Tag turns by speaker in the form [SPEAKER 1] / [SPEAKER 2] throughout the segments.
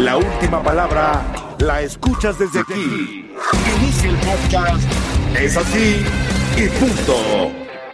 [SPEAKER 1] La última palabra la escuchas desde aquí. Inicia el podcast. Es así y punto.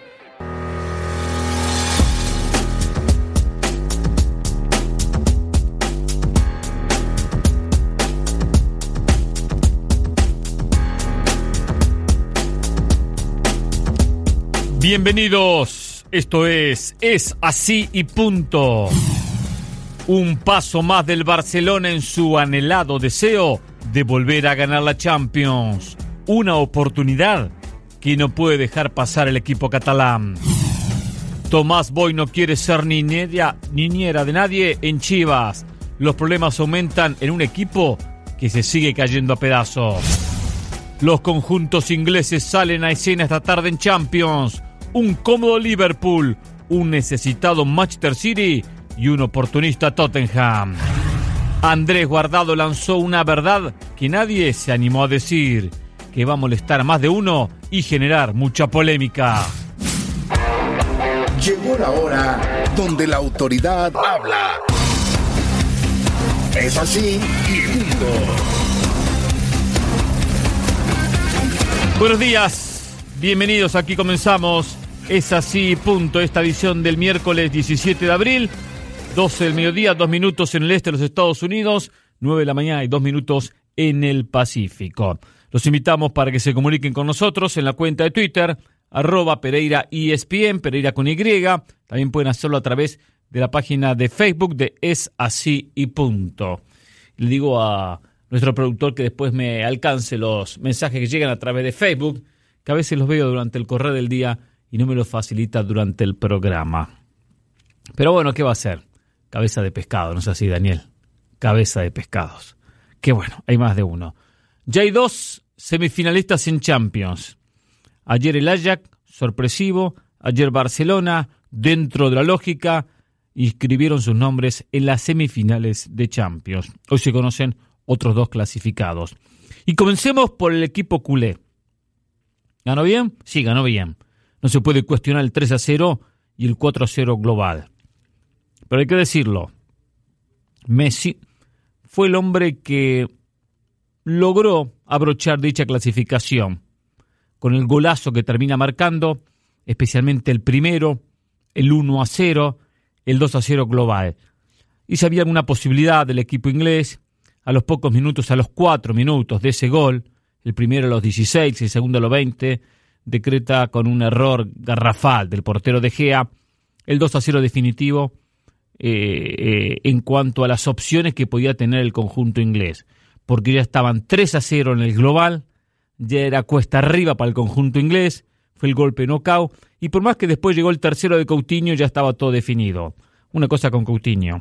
[SPEAKER 2] Bienvenidos, esto es así y punto. Un paso más del Barcelona en su anhelado deseo de volver a ganar la Champions. Una oportunidad que no puede dejar pasar el equipo catalán. Tomás Boy no quiere ser niñera de nadie en Chivas. Los problemas aumentan en un equipo que se sigue cayendo a pedazos. Los conjuntos ingleses salen a escena esta tarde en Champions. Un cómodo Liverpool, un necesitado Manchester City y un oportunista Tottenham. Andrés Guardado lanzó una verdad que nadie se animó a decir, que va a molestar a más de uno y generar mucha polémica.
[SPEAKER 1] Llegó la hora donde la autoridad habla. Es así y punto.
[SPEAKER 2] Buenos días, bienvenidos, aquí comenzamos. Es así, punto, esta edición del miércoles 17 de abril, 12 del mediodía, 2 minutos en el este de los Estados Unidos, 9 de la mañana y 2 minutos en el Pacífico. Los invitamos para que se comuniquen con nosotros en la cuenta de Twitter, @PereiraESPN, Pereira con Y. También pueden hacerlo a través de la página de Facebook de Es Así y Punto. Le digo a nuestro productor que después me alcance los mensajes que llegan a través de Facebook, que a veces los veo durante el correr del día y no me lo facilita durante el programa. Pero bueno, ¿qué va a hacer? Cabeza de pescado, ¿no es así, Daniel? Cabeza de pescados. Qué bueno, hay más de uno. Ya hay 2 semifinalistas en Champions. Ayer el Ajax, sorpresivo. Ayer Barcelona, dentro de la lógica, inscribieron sus nombres en las semifinales de Champions. Hoy se conocen otros 2 clasificados. Y comencemos por el equipo culé. ¿Ganó bien? Sí, ganó bien. No se puede cuestionar el 3-0 y el 4-0 global. Pero hay que decirlo, Messi fue el hombre que logró abrochar dicha clasificación con el golazo que termina marcando, especialmente el primero, el 1-0, el 2-0 global. Y si había alguna posibilidad del equipo inglés, a los pocos minutos, a los 4 minutos de ese gol, el primero a los 16, el segundo a los 20, decreta con un error garrafal del portero De Gea el 2-0 definitivo en cuanto a las opciones que podía tener el conjunto inglés, porque ya estaban 3-0 en el global, ya era cuesta arriba para el conjunto inglés, fue el golpe knockout, y por más que después llegó el tercero de Coutinho, ya estaba todo definido. Una cosa con Coutinho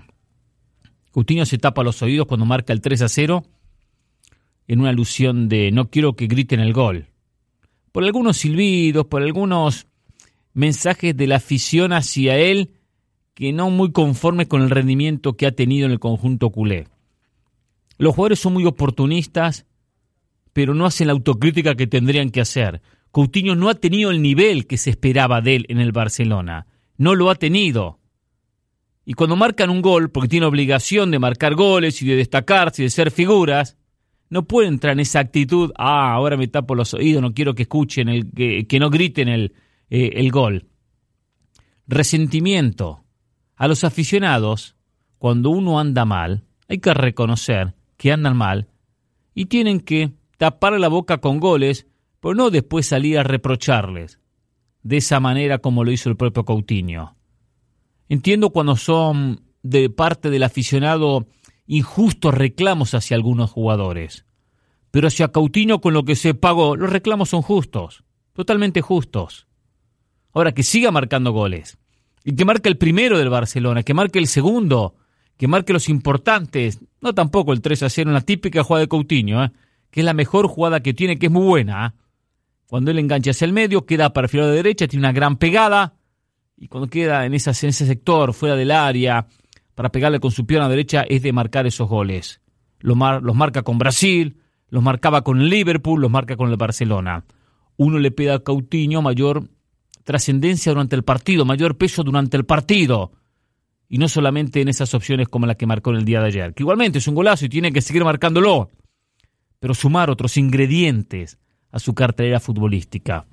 [SPEAKER 2] se tapa los oídos cuando marca el 3-0 en una alusión de no quiero que griten el gol. Por algunos silbidos, por algunos mensajes de la afición hacia él que no muy conformes con el rendimiento que ha tenido en el conjunto culé. Los jugadores son muy oportunistas, pero no hacen la autocrítica que tendrían que hacer. Coutinho no ha tenido el nivel que se esperaba de él en el Barcelona. No lo ha tenido. Y cuando marcan un gol, porque tiene obligación de marcar goles y de destacarse y de ser figuras, no puede entrar en esa actitud, ahora me tapo los oídos, no quiero que escuchen, que no griten el gol. Resentimiento. A los aficionados, cuando uno anda mal, hay que reconocer que andan mal y tienen que tapar la boca con goles, pero no después salir a reprocharles, de esa manera como lo hizo el propio Coutinho. Entiendo cuando son de parte del aficionado injustos reclamos hacia algunos jugadores. Pero hacia Coutinho, con lo que se pagó, los reclamos son justos, totalmente justos. Ahora, que siga marcando goles, y que marque el primero del Barcelona, que marque el segundo, que marque los importantes, no tampoco el 3-0, una típica jugada de Coutinho, que es la mejor jugada que tiene, que es muy buena. Cuando él engancha hacia el medio, queda para el de derecha, tiene una gran pegada, y cuando queda en ese sector, fuera del área, para pegarle con su pierna derecha, es de marcar esos goles. Los marca con Brasil, los marcaba con el Liverpool, los marca con el Barcelona. Uno le pide a Coutinho mayor trascendencia durante el partido, mayor peso durante el partido. y no solamente en esas opciones como la que marcó en el día de ayer, que igualmente es un golazo y tiene que seguir marcándolo, pero sumar otros ingredientes a su cartelera futbolística.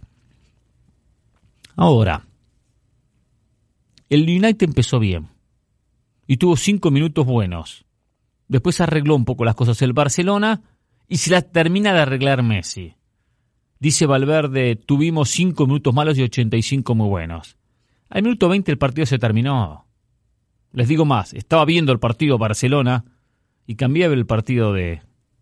[SPEAKER 2] Ahora, el United empezó bien y tuvo 5 minutos buenos. Después arregló un poco las cosas el Barcelona y se las termina de arreglar Messi. Dice Valverde, tuvimos 5 minutos malos y 85 muy buenos. Al minuto 20 el partido se terminó. Les digo más, estaba viendo el partido Barcelona y cambié a ver el partido de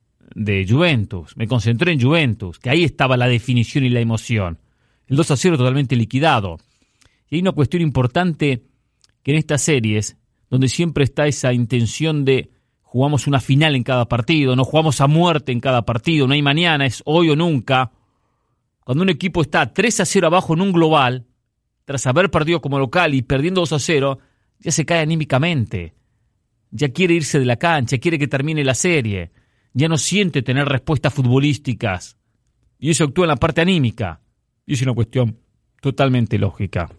[SPEAKER 2] Juventus. Me concentré en Juventus, que ahí estaba la definición y la emoción. El 2-0 totalmente liquidado. Y hay una cuestión importante que en estas series, donde siempre está esa intención de jugamos una final en cada partido, no jugamos a muerte en cada partido, no hay mañana, es hoy o nunca. Cuando un equipo está 3-0 abajo en un global, tras haber perdido como local y perdiendo 2-0, ya se cae anímicamente. Ya quiere irse de la cancha, quiere que termine la serie. Ya no siente tener respuestas futbolísticas. Y eso actúa en la parte anímica. Y es una cuestión totalmente lógica.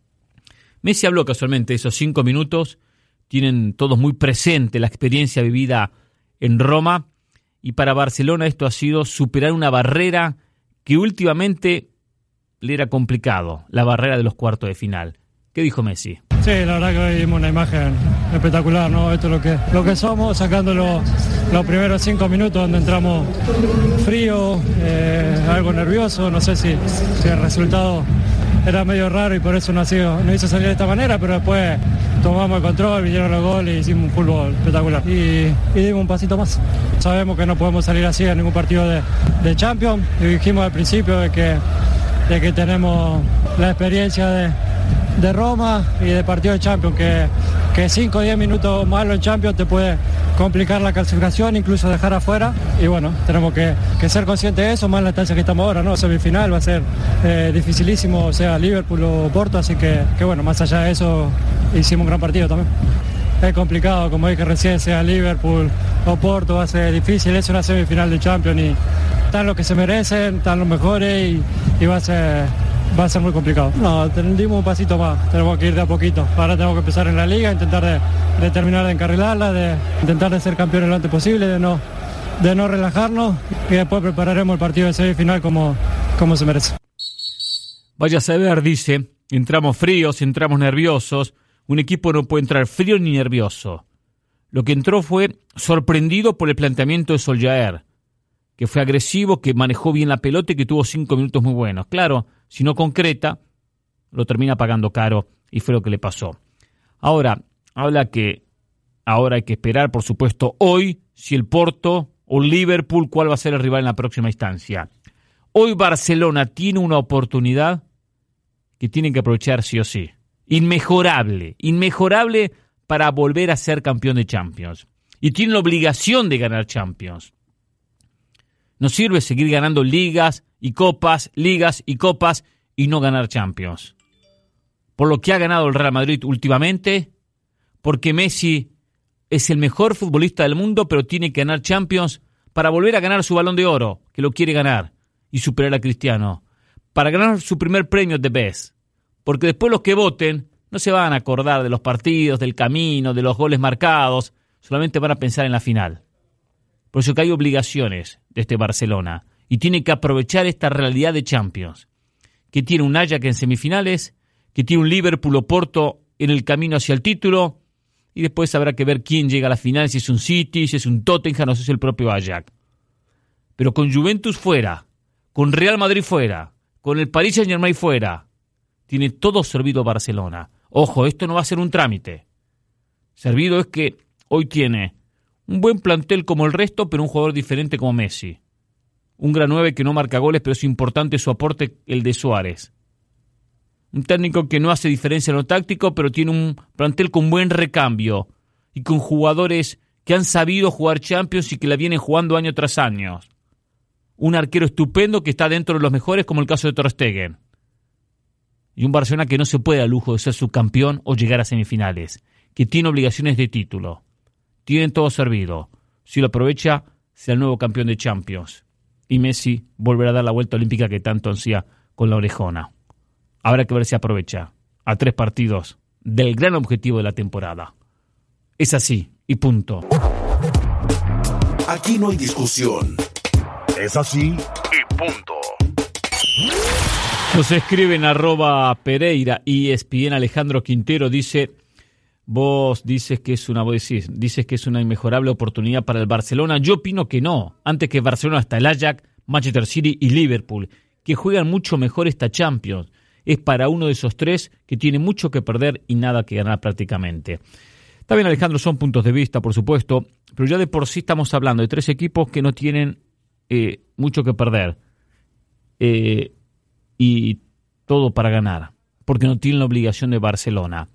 [SPEAKER 2] Messi habló casualmente de esos 5 minutos. Tienen todos muy presente la experiencia vivida en Roma. Y para Barcelona esto ha sido superar una barrera que últimamente le era complicado. La barrera de los cuartos de final. ¿Qué dijo Messi?
[SPEAKER 3] Sí, la verdad que hoy vimos una imagen espectacular, ¿no? Esto es lo que somos, sacando los primeros 5 minutos donde entramos frío, algo nervioso, no sé si el resultado era medio raro y por eso no hizo salir de esta manera, pero después tomamos el control, vinieron los goles y hicimos un fútbol espectacular. Y dimos un pasito más. Sabemos que no podemos salir así en ningún partido de Champions, y dijimos al principio de que tenemos la experiencia de Roma y de partido de Champions, que 5 o 10 minutos malos en Champions te puede complicar la clasificación, incluso dejar afuera, y bueno, tenemos que ser conscientes de eso, más en la instancia que estamos ahora, ¿no? Semifinal va a ser dificilísimo, sea Liverpool o Porto, así que bueno, más allá de eso, hicimos un gran partido también. Es complicado, como dije recién, sea Liverpool o Porto, va a ser difícil, es una semifinal de Champions y están los que se merecen, están los mejores y va a ser muy complicado. No, dimos un pasito más, tenemos que ir de a poquito. Ahora tenemos que empezar en la liga, intentar de terminar de encarrilarla, de intentar de ser campeones lo antes posible, de no relajarnos y después prepararemos el partido de semifinal como se merece.
[SPEAKER 2] Vaya a saber, dice, entramos fríos, entramos nerviosos. Un equipo no puede entrar frío ni nervioso. Lo que entró fue sorprendido por el planteamiento de Solskjaer, que fue agresivo, que manejó bien la pelota y que tuvo 5 minutos muy buenos. Claro, si no concreta, lo termina pagando caro y fue lo que le pasó. Ahora, habla que ahora hay que esperar, por supuesto, hoy, si el Porto o Liverpool, cuál va a ser el rival en la próxima instancia. Hoy Barcelona tiene una oportunidad que tienen que aprovechar sí o sí. Inmejorable para volver a ser campeón de Champions. Y tiene la obligación de ganar Champions. No sirve seguir ganando ligas y copas y no ganar Champions. Por lo que ha ganado el Real Madrid últimamente, porque Messi es el mejor futbolista del mundo, pero tiene que ganar Champions para volver a ganar su Balón de Oro, que lo quiere ganar, y superar a Cristiano. Para ganar su primer premio de Best. Porque después los que voten no se van a acordar de los partidos, del camino, de los goles marcados, solamente van a pensar en la final. Por eso que hay obligaciones de este Barcelona y tiene que aprovechar esta realidad de Champions, que tiene un Ajax en semifinales, que tiene un Liverpool o Porto en el camino hacia el título, y después habrá que ver quién llega a la final, si es un City, si es un Tottenham o si es el propio Ajax. Pero con Juventus fuera, con Real Madrid fuera, con el Paris Saint-Germain fuera, tiene todo servido Barcelona. Ojo, esto no va a ser un trámite. Servido es que hoy tiene un buen plantel como el resto, pero un jugador diferente como Messi. Un gran 9 que no marca goles, pero es importante su aporte, el de Suárez. Un técnico que no hace diferencia en lo táctico, pero tiene un plantel con buen recambio y con jugadores que han sabido jugar Champions y que la vienen jugando año tras año. Un arquero estupendo que está dentro de los mejores, como el caso de Ter Stegen. Y un Barcelona que no se puede al lujo de ser subcampeón o llegar a semifinales, que tiene obligaciones de título. Tienen todo servido. Si lo aprovecha, será el nuevo campeón de Champions. Y Messi volverá a dar la vuelta olímpica que tanto ansía con la orejona. Habrá que ver si aprovecha. A 3 partidos del gran objetivo de la temporada. Es así, y punto.
[SPEAKER 1] Aquí no hay discusión. Es así, y punto.
[SPEAKER 2] Nos escriben @Pereira ESPN. Alejandro Quintero dice: vos dices que es una inmejorable oportunidad para el Barcelona. Yo opino que no. Antes que Barcelona está el Ajax, Manchester City y Liverpool, que juegan mucho mejor esta Champions. Es para uno de esos tres que tiene mucho que perder y nada que ganar prácticamente. Está bien, Alejandro, son puntos de vista, por supuesto, pero ya de por sí estamos hablando de tres equipos que no tienen mucho que perder. Y todo para ganar, porque no tienen la obligación de Barcelona.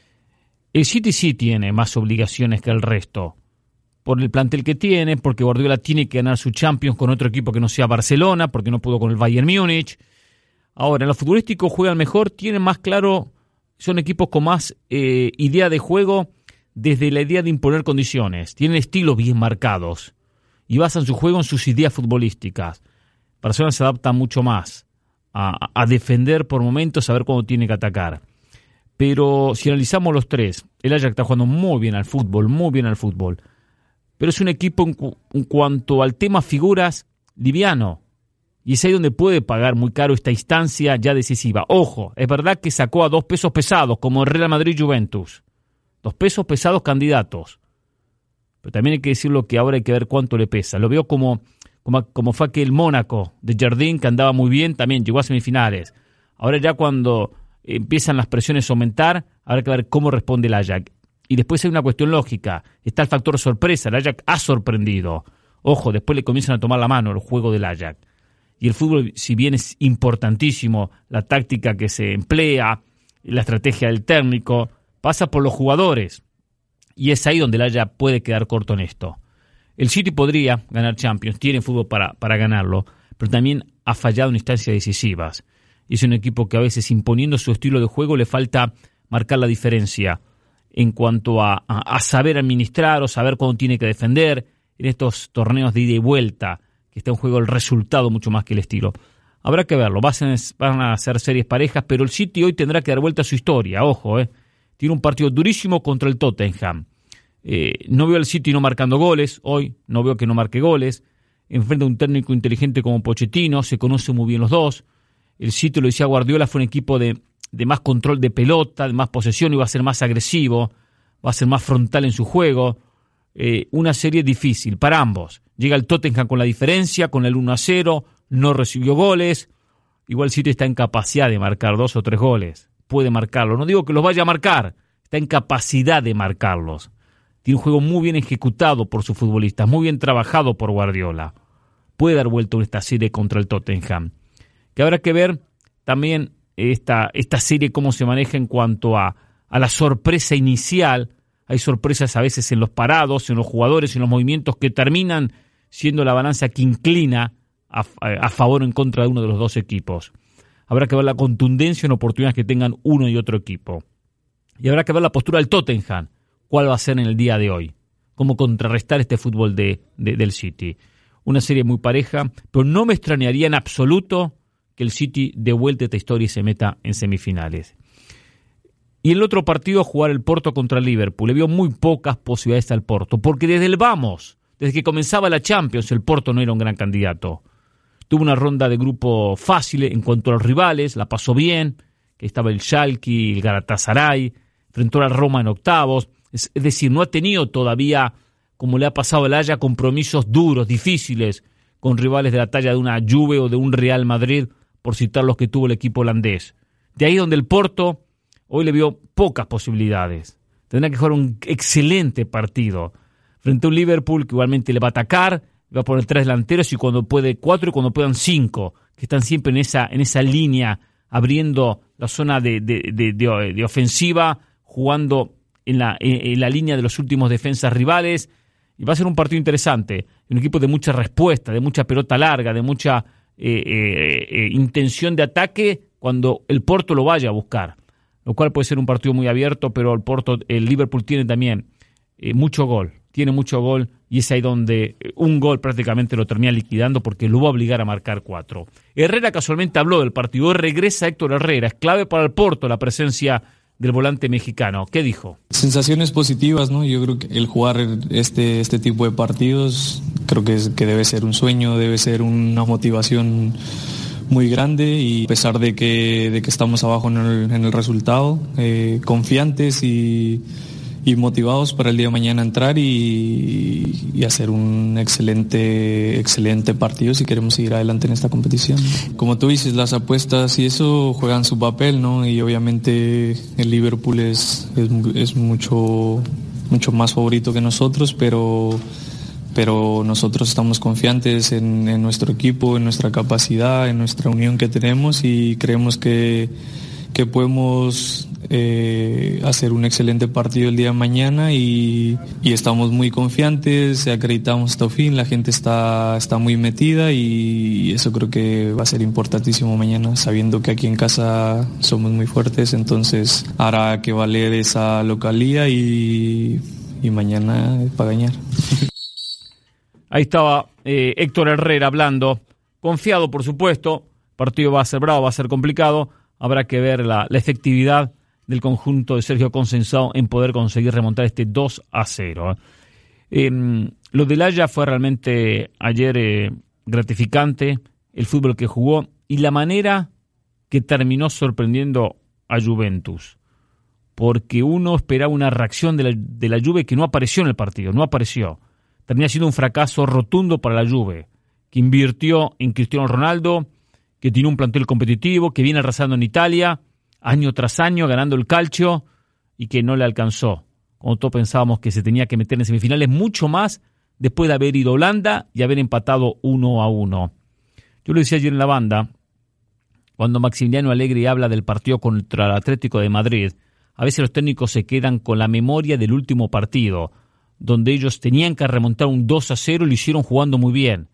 [SPEAKER 2] El City sí tiene más obligaciones que el resto, por el plantel que tiene, porque Guardiola tiene que ganar su Champions con otro equipo que no sea Barcelona, porque no pudo con el Bayern Múnich. Ahora, en lo futbolístico juegan mejor, tienen más claro, son equipos con más idea de juego, desde la idea de imponer condiciones, tienen estilos bien marcados y basan su juego en sus ideas futbolísticas. Barcelona se adapta mucho más a defender por momentos, saber cuándo tiene que atacar. Pero si analizamos los tres, el Ajax está jugando muy bien al fútbol, pero es un equipo en cuanto al tema figuras liviano, y es ahí donde puede pagar muy caro esta instancia ya decisiva. Ojo, es verdad que sacó a dos pesos pesados, como el Real Madrid y Juventus, dos pesos pesados candidatos, pero también hay que decirlo que ahora hay que ver cuánto le pesa. Lo veo como fue aquel Mónaco de Jardín, que andaba muy bien, también llegó a semifinales. Ahora ya cuando empiezan las presiones a aumentar, habrá que ver cómo responde el Ajax. Y después hay una cuestión lógica, está el factor sorpresa, el Ajax ha sorprendido. Ojo, después le comienzan a tomar la mano el juego del Ajax. Y el fútbol, si bien es importantísimo, la táctica que se emplea, la estrategia del técnico, pasa por los jugadores. Y es ahí donde el Ajax puede quedar corto en esto. El City podría ganar Champions, tiene fútbol para ganarlo, pero también ha fallado en instancias decisivas. Y es un equipo que a veces, imponiendo su estilo de juego, le falta marcar la diferencia en cuanto a saber administrar o saber cuándo tiene que defender en estos torneos de ida y vuelta, que está en juego el resultado mucho más que el estilo. Habrá que verlo, van a ser series parejas, pero el City hoy tendrá que dar vuelta a su historia, ojo, tiene un partido durísimo contra el Tottenham. No veo al City no marcando goles hoy, no veo que no marque goles. Enfrenta a un técnico inteligente como Pochettino, se conocen muy bien los dos. El City, lo decía Guardiola, fue un equipo de más control de pelota, de más posesión, y va a ser más agresivo, va a ser más frontal en su juego. Una serie difícil para ambos. Llega el Tottenham con la diferencia, con el 1-0, no recibió goles. Igual City está en capacidad de marcar 2 o 3 goles. Puede marcarlo. No digo que los vaya a marcar, está en capacidad de marcarlos. Tiene un juego muy bien ejecutado por sus futbolistas, muy bien trabajado por Guardiola. Puede dar vuelta en esta serie contra el Tottenham. Que habrá que ver también esta serie cómo se maneja en cuanto a la sorpresa inicial. Hay sorpresas a veces en los parados, en los jugadores, en los movimientos que terminan siendo la balanza que inclina a favor o en contra de uno de los dos equipos. Habrá que ver la contundencia en oportunidades que tengan uno y otro equipo. Y habrá que ver la postura del Tottenham. ¿Cuál va a ser en el día de hoy? ¿Cómo contrarrestar este fútbol del City? Una serie muy pareja, pero no me extrañaría en absoluto que el City dé vuelta esta historia y se meta en semifinales. Y el otro partido, jugar el Porto contra el Liverpool. Le vio muy pocas posibilidades al Porto, porque desde que comenzaba la Champions, el Porto no era un gran candidato. Tuvo una ronda de grupo fácil en cuanto a los rivales, la pasó bien, que estaba el Schalke, el Galatasaray, enfrentó a Roma en octavos. Es decir, no ha tenido todavía, como le ha pasado al Ajax, compromisos duros, difíciles, con rivales de la talla de una Juve o de un Real Madrid, por citar los que tuvo el equipo holandés. De ahí donde el Porto hoy le vio pocas posibilidades. Tendrá que jugar un excelente partido frente a un Liverpool que igualmente le va a atacar, va a poner 3 delanteros y cuando puede 4 y cuando puedan 5, que están siempre en esa línea, abriendo la zona de ofensiva, jugando en la línea de los últimos defensas rivales. Y va a ser un partido interesante, un equipo de mucha respuesta, de mucha pelota larga, de mucha intención de ataque cuando el Porto lo vaya a buscar, lo cual puede ser un partido muy abierto, pero el Liverpool tiene también mucho gol y es ahí donde un gol prácticamente lo termina liquidando porque lo va a obligar a marcar 4. Herrera casualmente habló del partido, regresa Héctor Herrera, es clave para el Porto la presencia del volante mexicano. ¿Qué dijo?
[SPEAKER 4] Sensaciones positivas, ¿no? Yo creo que el jugar este tipo de partidos creo que debe ser un sueño, debe ser una motivación muy grande, y a pesar de que estamos abajo en el resultado, confiantes y motivados para el día de mañana entrar y hacer un excelente partido si queremos seguir adelante en esta competición. Como tú dices, las apuestas y eso juegan su papel, ¿no? Y obviamente el Liverpool es mucho más favorito que nosotros, pero nosotros estamos confiantes en nuestro equipo, en nuestra capacidad, en nuestra unión que tenemos, y creemos que podemos hacer un excelente partido el día de mañana, y estamos muy confiantes, acreditamos hasta el fin, la gente está muy metida, y eso creo que va a ser importantísimo mañana, sabiendo que aquí en casa somos muy fuertes, entonces hará que valer esa localía y mañana para ganar.
[SPEAKER 2] Ahí estaba Héctor Herrera hablando, confiado por supuesto, el partido va a ser bravo, va a ser complicado, habrá que ver la efectividad del conjunto de Sergio Conceição en poder conseguir remontar este 2-0. Lo del Haya fue realmente ayer gratificante, el fútbol que jugó y la manera que terminó sorprendiendo a Juventus, porque uno esperaba una reacción de la Juve que no apareció en el partido, no apareció. Termina siendo un fracaso rotundo para la Juve, que invirtió en Cristiano Ronaldo, que tiene un plantel competitivo, que viene arrasando en Italia, año tras año, ganando el calcio, y que no le alcanzó. Como todos pensábamos que se tenía que meter en semifinales, mucho más después de haber ido a Holanda y haber empatado 1-1. Yo lo decía ayer en la banda, cuando Maximiliano Allegri habla del partido contra el Atlético de Madrid, a veces los técnicos se quedan con la memoria del último partido, donde ellos tenían que remontar un 2-0 y lo hicieron jugando muy bien.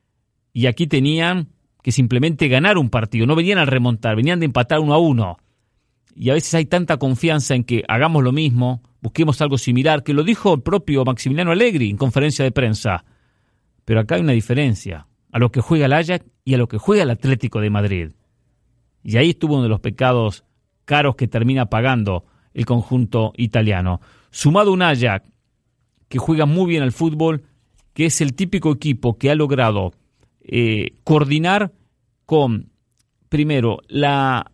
[SPEAKER 2] Y aquí tenían que simplemente ganar un partido, no venían a remontar, venían de empatar 1-1. Y a veces hay tanta confianza en que hagamos lo mismo, busquemos algo similar, que lo dijo el propio Maximiliano Allegri en conferencia de prensa. Pero acá hay una diferencia, a lo que juega el Ajax y a lo que juega el Atlético de Madrid. Y ahí estuvo uno de los pecados caros que termina pagando el conjunto italiano. Sumado a un Ajax que juega muy bien al fútbol, que es el típico equipo que ha logrado coordinar con, primero, la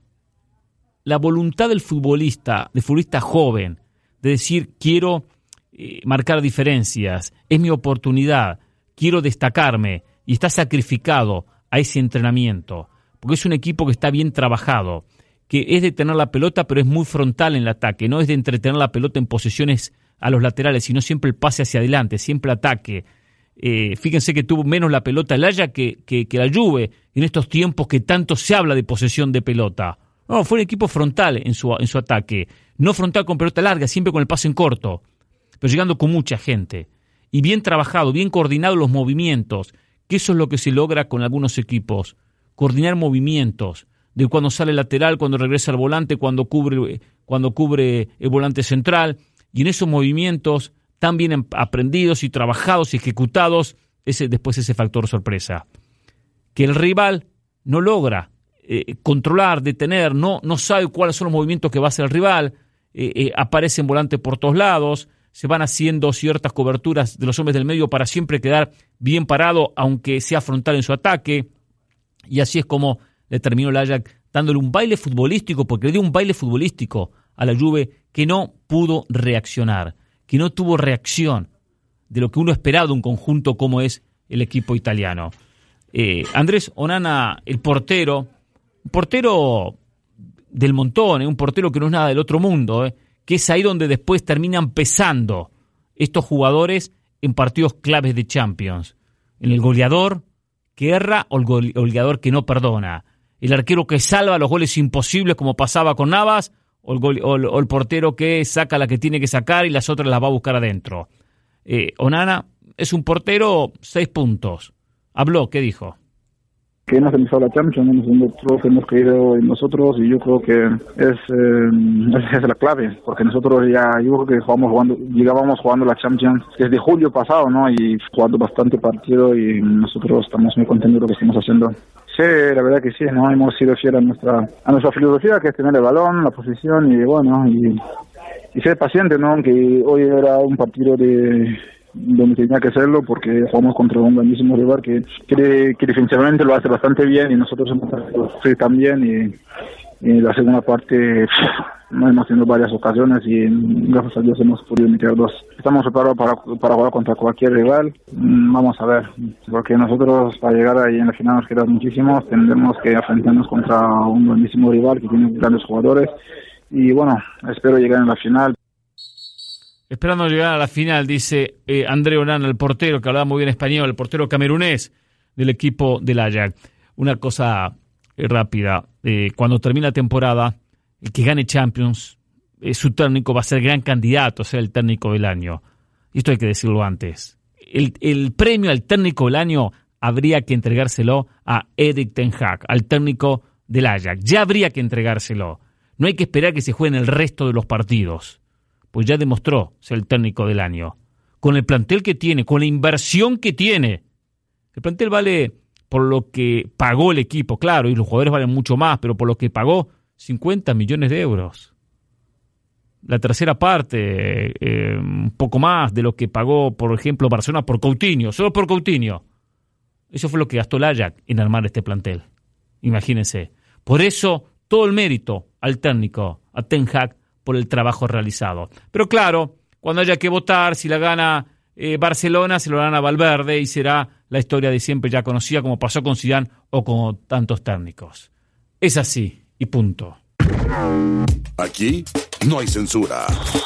[SPEAKER 2] voluntad del futbolista joven, de decir, quiero marcar diferencias, es mi oportunidad, quiero destacarme, y está sacrificado a ese entrenamiento, porque es un equipo que está bien trabajado, que es de tener la pelota, pero es muy frontal en el ataque, no es de entretener la pelota en posesiones a los laterales, sino siempre el pase hacia adelante, siempre ataque. Fíjense que tuvo menos la pelota el Ajax que la Juve en estos tiempos que tanto se habla de posesión de pelota. No, fue un equipo frontal en su ataque, no frontal con pelota larga, siempre con el pase en corto, pero llegando con mucha gente. Y bien trabajado, bien coordinado los movimientos, que eso es lo que se logra con algunos equipos, coordinar movimientos, de cuando sale el lateral, cuando regresa el volante, cuando cubre el volante central, y en esos movimientos tan bien aprendidos y trabajados y ejecutados, después ese factor sorpresa. Que el rival no logra controlar, detener, no sabe cuáles son los movimientos que va a hacer el rival, aparecen volantes por todos lados, se van haciendo ciertas coberturas de los hombres del medio para siempre quedar bien parado, aunque sea frontal en su ataque, y así es como le terminó el Ajax dándole un baile futbolístico, porque le dio un baile futbolístico a la Juve que no pudo reaccionar, que no tuvo reacción de lo que uno esperaba de un conjunto como es el equipo italiano. Andrés Onana, el portero, un portero del montón, un portero que no es nada del otro mundo, que es ahí donde después terminan pesando estos jugadores en partidos claves de Champions. En el goleador que erra o el goleador que no perdona. El arquero que salva los goles imposibles como pasaba con Navas, o el portero que saca la que tiene que sacar y las otras las va a buscar adentro. Onana es un portero 6 puntos. Habló, ¿qué dijo?
[SPEAKER 5] que hemos empezado la Champions, nosotros hemos creído en nosotros y yo creo que es la clave, porque nosotros yo creo que llegábamos jugando la Champions desde julio pasado, ¿no? Y jugando bastante partido y nosotros estamos muy contentos de lo que estamos haciendo. Sí, la verdad que sí, ¿no? Hemos sido fieles a nuestra filosofía, que es tener el balón, la posición y bueno, y ser paciente, ¿no? Aunque hoy era un partido donde tenía que hacerlo porque jugamos contra un grandísimo rival que defensivamente lo hace bastante bien y nosotros hemos también y la segunda parte hemos tenido varias ocasiones y gracias a Dios hemos podido meter 2. Estamos preparados para jugar contra cualquier rival. Vamos a ver, porque nosotros para llegar ahí en la final nos queda muchísimo, tendremos que enfrentarnos contra un grandísimo rival que tiene grandes jugadores y bueno, espero llegar en la final.
[SPEAKER 2] Esperando llegar a la final, dice André Onana, el portero, que hablaba muy bien español, el portero camerunés del equipo del Ajax. Una cosa rápida, cuando termine la temporada, el que gane Champions, su técnico va a ser gran candidato a ser el técnico del año. Y esto hay que decirlo antes. El premio al técnico del año habría que entregárselo a Erik ten Hag, al técnico del Ajax. Ya habría que entregárselo. No hay que esperar que se jueguen el resto de los partidos. Pues ya demostró ser el técnico del año. Con el plantel que tiene, con la inversión que tiene. El plantel vale por lo que pagó el equipo, claro, y los jugadores valen mucho más, pero por lo que pagó 50 millones de euros. La tercera parte, un poco más de lo que pagó, por ejemplo, Barcelona por Coutinho, solo por Coutinho. Eso fue lo que gastó el Ajax en armar este plantel. Imagínense. Por eso, todo el mérito al técnico, a Ten Hag, por el trabajo realizado. Pero claro, cuando haya que votar, si la gana Barcelona, se lo dan a Valverde y será la historia de siempre ya conocida como pasó con Zidane o con tantos técnicos. Es así y punto.
[SPEAKER 1] Aquí no hay censura.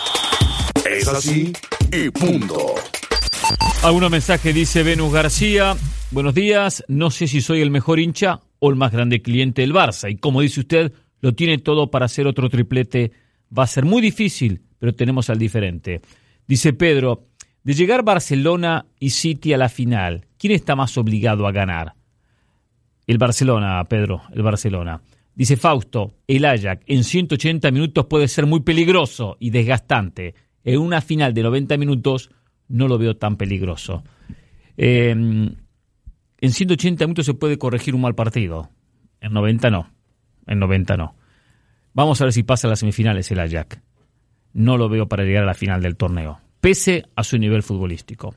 [SPEAKER 1] Es así y punto.
[SPEAKER 2] Algunos mensajes, dice Venus García. Buenos días, no sé si soy el mejor hincha o el más grande cliente del Barça. Y como dice usted, lo tiene todo para hacer otro triplete. Va a ser muy difícil, pero tenemos al diferente. Dice Pedro, de llegar Barcelona y City a la final, ¿quién está más obligado a ganar? El Barcelona, Pedro, el Barcelona. Dice Fausto, el Ajax en 180 minutos puede ser muy peligroso y desgastante. En una final de 90 minutos no lo veo tan peligroso. En 180 minutos se puede corregir un mal partido. En 90 no. En 90 no. Vamos a ver si pasa a las semifinales el Ajax. No lo veo para llegar a la final del torneo, pese a su nivel futbolístico.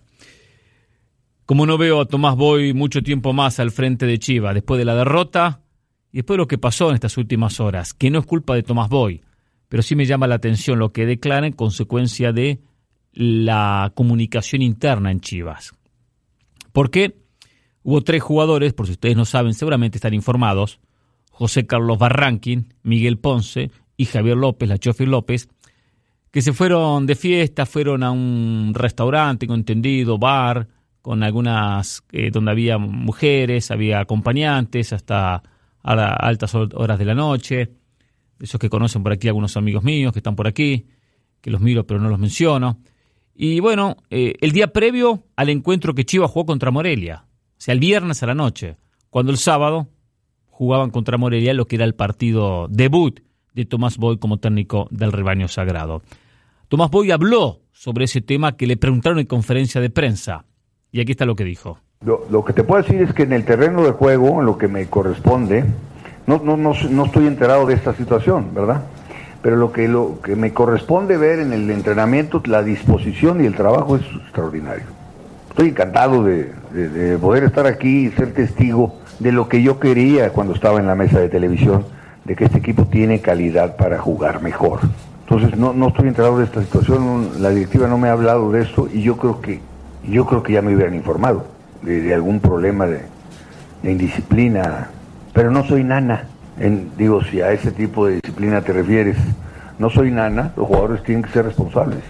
[SPEAKER 2] Como no veo a Tomás Boy mucho tiempo más al frente de Chivas, después de la derrota y después de lo que pasó en estas últimas horas, que no es culpa de Tomás Boy, pero sí me llama la atención lo que declara en consecuencia de la comunicación interna en Chivas. Porque hubo 3 jugadores, por si ustedes no saben, seguramente están informados, José Carlos Barranquín, Miguel Ponce y Javier López, la Chofi López, que se fueron de fiesta, fueron a un restaurante, con entendido, bar, con algunas, donde había mujeres, había acompañantes, hasta a altas horas de la noche, esos que conocen por aquí algunos amigos míos que están por aquí, que los miro pero no los menciono. Y bueno, el día previo al encuentro que Chivas jugó contra Morelia, o sea, el viernes a la noche, cuando el sábado jugaban contra Morelia, lo que era el partido debut de Tomás Boy como técnico del rebaño sagrado. Tomás Boy habló sobre ese tema que le preguntaron en conferencia de prensa, y aquí está lo que dijo.
[SPEAKER 6] Lo que te puedo decir es que en el terreno de juego, en lo que me corresponde, no estoy enterado de esta situación, ¿verdad? Pero lo que me corresponde ver en el entrenamiento, la disposición y el trabajo es extraordinario. Estoy encantado de poder estar aquí y ser testigo de lo que yo quería cuando estaba en la mesa de televisión, de que este equipo tiene calidad para jugar mejor. Entonces no estoy enterado de esta situación, la directiva no me ha hablado de esto y yo creo que ya me hubieran informado de algún problema de indisciplina, pero no soy nana. Digo, si a ese tipo de disciplina te refieres, no soy nana, los jugadores tienen que ser responsables.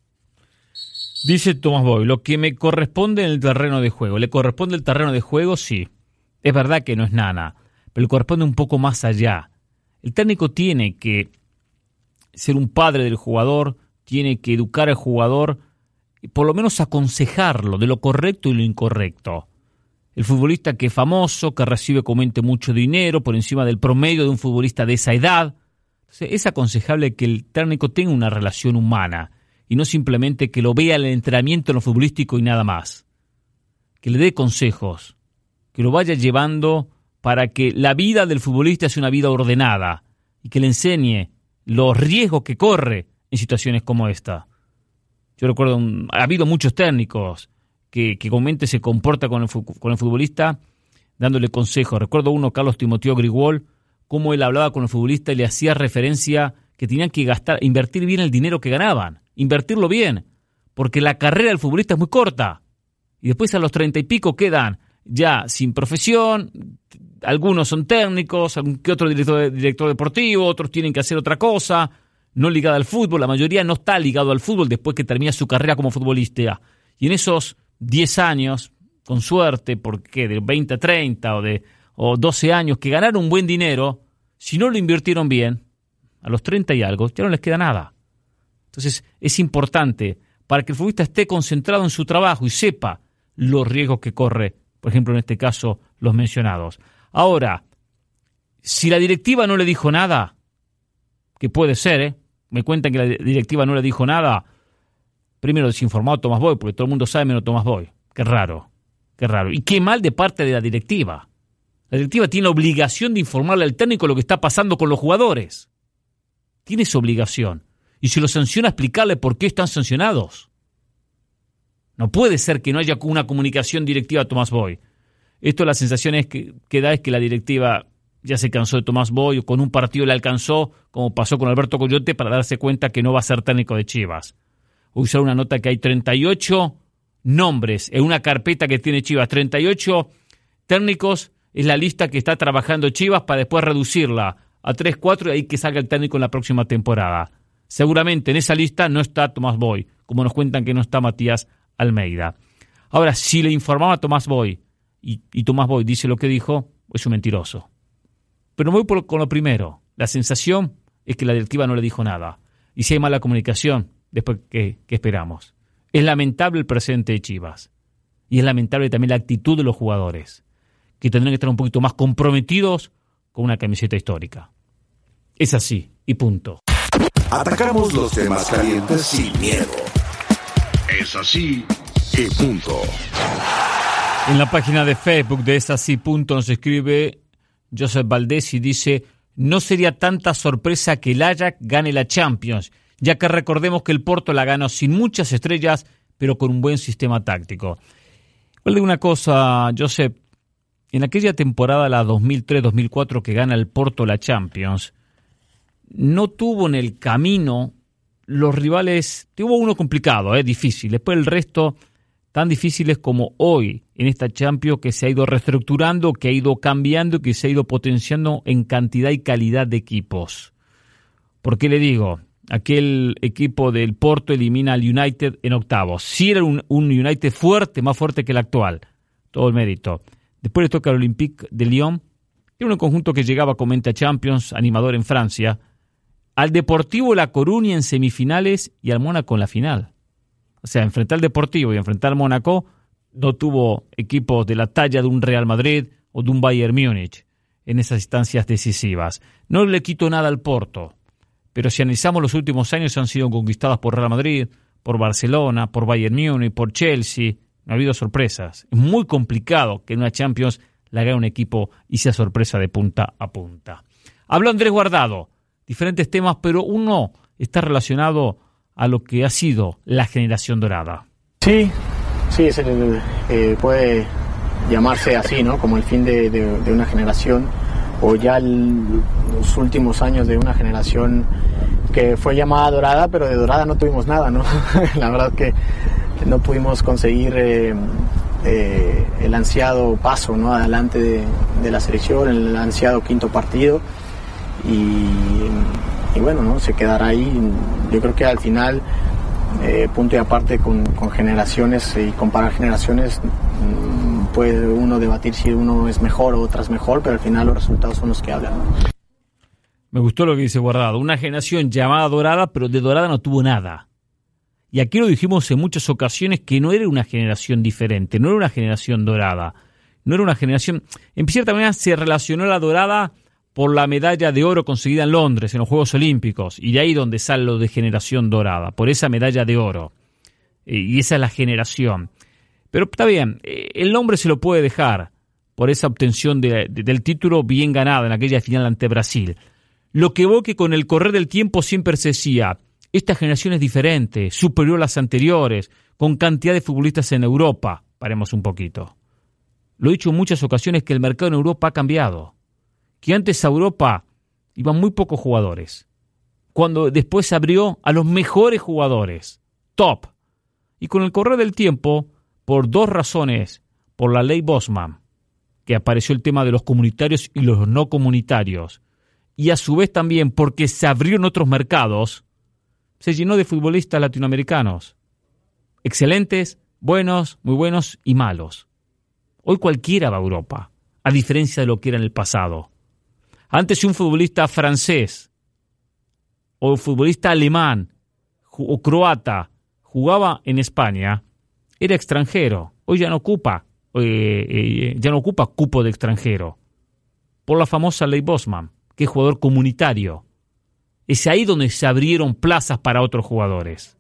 [SPEAKER 2] Dice Tomás Boy, lo que me corresponde en el terreno de juego. ¿Le corresponde el terreno de juego? Sí. Es verdad que no es nana, pero le corresponde un poco más allá. El técnico tiene que ser un padre del jugador, tiene que educar al jugador y por lo menos aconsejarlo de lo correcto y lo incorrecto. El futbolista que es famoso, que recibe comúnmente mucho dinero por encima del promedio de un futbolista de esa edad. Entonces, es aconsejable que el técnico tenga una relación humana y no simplemente que lo vea en el entrenamiento en lo futbolístico y nada más. Que le dé consejos, que lo vaya llevando para que la vida del futbolista sea una vida ordenada y que le enseñe los riesgos que corre en situaciones como esta. Yo recuerdo, ha habido muchos técnicos que comúnmente se comporta con el futbolista dándole consejos. Recuerdo uno, Carlos Timoteo Grigol, cómo él hablaba con el futbolista y le hacía referencia que tenían que invertir bien el dinero que ganaban, invertirlo bien, porque la carrera del futbolista es muy corta. Y después a los 30 y pico quedan ya sin profesión, algunos son técnicos, algún que otro director deportivo, otros tienen que hacer otra cosa, no ligada al fútbol, la mayoría no está ligado al fútbol después que termina su carrera como futbolista. Y en esos 10 años, con suerte, porque de 20 a 30 o 12 años que ganaron un buen dinero, si no lo invirtieron bien, a los 30 y algo, ya no les queda nada. Entonces es importante para que el futbolista esté concentrado en su trabajo y sepa los riesgos que corre, por ejemplo, en este caso, los mencionados. Ahora, si la directiva no le dijo nada, que puede ser, me cuentan que la directiva no le dijo nada, primero desinformado Tomás Boy, porque todo el mundo sabe menos Tomás Boy. Qué raro. Y qué mal de parte de la directiva. La directiva tiene la obligación de informarle al técnico lo que está pasando con los jugadores. Tiene esa obligación. Y si lo sanciona, explicarle por qué están sancionados. No puede ser que no haya una comunicación directiva a Tomás Boy. Esto, la sensación que da es que la directiva ya se cansó de Tomás Boy, o con un partido le alcanzó, como pasó con Alberto Coyote, para darse cuenta que no va a ser técnico de Chivas. Usar una nota que hay 38 nombres en una carpeta que tiene Chivas. 38 técnicos es la lista que está trabajando Chivas para después reducirla a 3, 4 y ahí que salga el técnico en la próxima temporada. Seguramente en esa lista no está Tomás Boy, como nos cuentan que no está Matías Almeida. Ahora, si le informaba a Tomás Boy y Tomás Boy dice lo que dijo, es un mentiroso. Pero me voy con lo primero. La sensación es que la directiva no le dijo nada. Y si hay mala comunicación, después, ¿qué esperamos? Es lamentable el presente de Chivas. Y es lamentable también la actitud de los jugadores, que tendrán que estar un poquito más comprometidos con una camiseta histórica. Es así, y punto.
[SPEAKER 1] Atacamos los temas calientes sin miedo. Es así, y punto.
[SPEAKER 2] En la página de Facebook de Es así, punto, nos escribe Joseph Valdés y dice: no sería tanta sorpresa que el Ajax gane la Champions, ya que recordemos que el Porto la ganó sin muchas estrellas, pero con un buen sistema táctico. Recuerde una cosa, Joseph, en aquella temporada, la 2003-2004, que gana el Porto la Champions, no tuvo en el camino los rivales, tuvo uno complicado, difícil, después el resto tan difíciles como hoy en esta Champions, que se ha ido reestructurando, que ha ido cambiando, que se ha ido potenciando en cantidad y calidad de equipos. ¿Por qué le digo? Aquel equipo del Porto elimina al United en octavos. Sí era un United fuerte, más fuerte que el actual. Todo el mérito. Después le toca al Olympique de Lyon, que era un conjunto que llegaba con mente a Champions, animador en Francia, al Deportivo La Coruña en semifinales y al Mónaco en la final. O sea, enfrentar al Deportivo y enfrentar al Mónaco no tuvo equipos de la talla de un Real Madrid o de un Bayern Múnich en esas instancias decisivas. No le quito nada al Porto, pero si analizamos los últimos años, han sido conquistados por Real Madrid, por Barcelona, por Bayern Múnich, por Chelsea. No ha habido sorpresas. Es muy complicado que en una Champions la gane un equipo y sea sorpresa de punta a punta. Habló Andrés Guardado, diferentes temas, pero uno está relacionado a lo que ha sido la generación dorada.
[SPEAKER 7] Sí, puede llamarse así, ¿no? Como el fin de una generación, o ya los últimos años de una generación que fue llamada dorada, pero de dorada no tuvimos nada, ¿no? La verdad que no pudimos conseguir el ansiado paso, ¿no? Adelante de la selección, el ansiado quinto partido, y bueno, ¿no? Se quedará ahí. Yo creo que al final, punto y aparte con generaciones y comparar generaciones, puede uno debatir si uno es mejor o otra es mejor, pero al final los resultados son los que hablan, ¿no?
[SPEAKER 2] Me gustó lo que dice Guardado. Una generación llamada dorada, pero de dorada no tuvo nada. Y aquí lo dijimos en muchas ocasiones que no era una generación diferente, no era una generación dorada. No era una generación... En cierta manera se relacionó la dorada por la medalla de oro conseguida en Londres, en los Juegos Olímpicos, y de ahí donde sale lo de generación dorada, por esa medalla de oro. Y esa es la generación. Pero está bien, el nombre se lo puede dejar por esa obtención del título bien ganado en aquella final ante Brasil. Lo que veo que con el correr del tiempo siempre se decía, esta generación es diferente, superior a las anteriores, con cantidad de futbolistas en Europa. Paremos un poquito. Lo he dicho en muchas ocasiones que el mercado en Europa ha cambiado. Que antes a Europa iban muy pocos jugadores. Cuando después se abrió a los mejores jugadores, top. Y con el correr del tiempo, por dos razones, por la ley Bosman, que apareció el tema de los comunitarios y los no comunitarios, y a su vez también porque se abrieron otros mercados, se llenó de futbolistas latinoamericanos. Excelentes, buenos, muy buenos y malos. Hoy cualquiera va a Europa, a diferencia de lo que era en el pasado. Antes si un futbolista francés o un futbolista alemán o croata jugaba en España, era extranjero. Hoy ya no ocupa cupo de extranjero. Por la famosa ley Bosman, que es jugador comunitario. Es ahí donde se abrieron plazas para otros jugadores.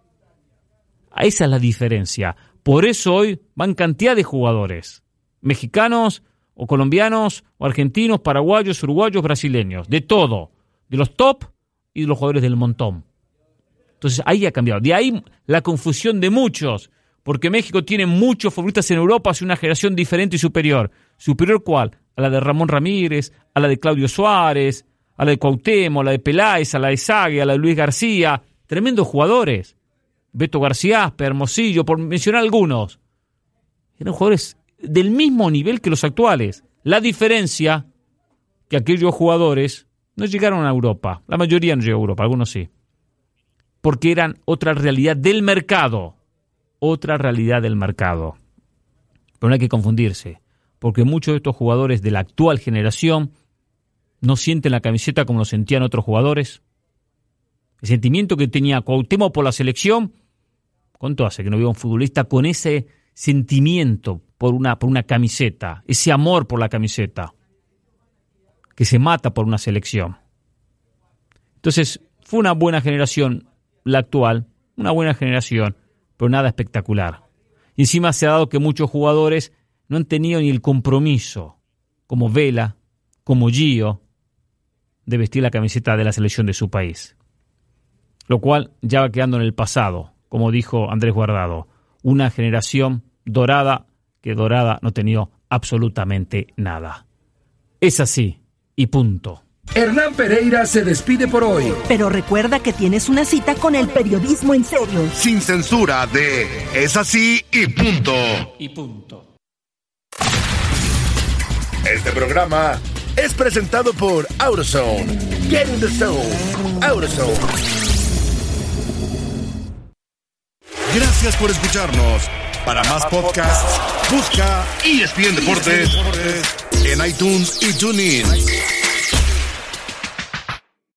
[SPEAKER 2] Esa es la diferencia. Por eso hoy van cantidad de jugadores. Mexicanos, o colombianos, o argentinos, paraguayos, uruguayos, brasileños. De todo. De los top y de los jugadores del montón. Entonces ahí ha cambiado. De ahí la confusión de muchos. Porque México tiene muchos futbolistas en Europa, hace una generación diferente y superior. ¿Superior cuál? A la de Ramón Ramírez, a la de Claudio Suárez, a la de Cuauhtémoc, a la de Peláez, a la de Sague, a la de Luis García. Tremendos jugadores. Beto García, Hermosillo, por mencionar algunos. Eran jugadores del mismo nivel que los actuales. La diferencia que aquellos jugadores no llegaron a Europa. La mayoría no llegó a Europa, algunos sí. Porque eran otra realidad del mercado. Otra realidad del mercado. Pero no hay que confundirse, porque muchos de estos jugadores de la actual generación no sienten la camiseta como lo sentían otros jugadores. El sentimiento que tenía Cuauhtémoc por la selección, ¿cuánto hace que no veo a un futbolista con ese sentimiento por una camiseta, ese amor por la camiseta, que se mata por una selección? Entonces, fue una buena generación la actual, una buena generación, pero nada espectacular. Y encima se ha dado que muchos jugadores no han tenido ni el compromiso, como Vela, como Gio, de vestir la camiseta de la selección de su país. Lo cual ya va quedando en el pasado, como dijo Andrés Guardado. Una generación dorada que dorada no ha tenido absolutamente nada. Es así, y punto.
[SPEAKER 1] Hernán Pereira se despide por hoy.
[SPEAKER 8] Pero recuerda que tienes una cita con el periodismo en serio.
[SPEAKER 1] Sin censura de Es así y punto.
[SPEAKER 2] Y punto.
[SPEAKER 1] Este programa es presentado por AutoZone. Get in the zone. AutoZone. Gracias por escucharnos. Para más podcasts, busca ESPN Deportes en iTunes y TuneIn.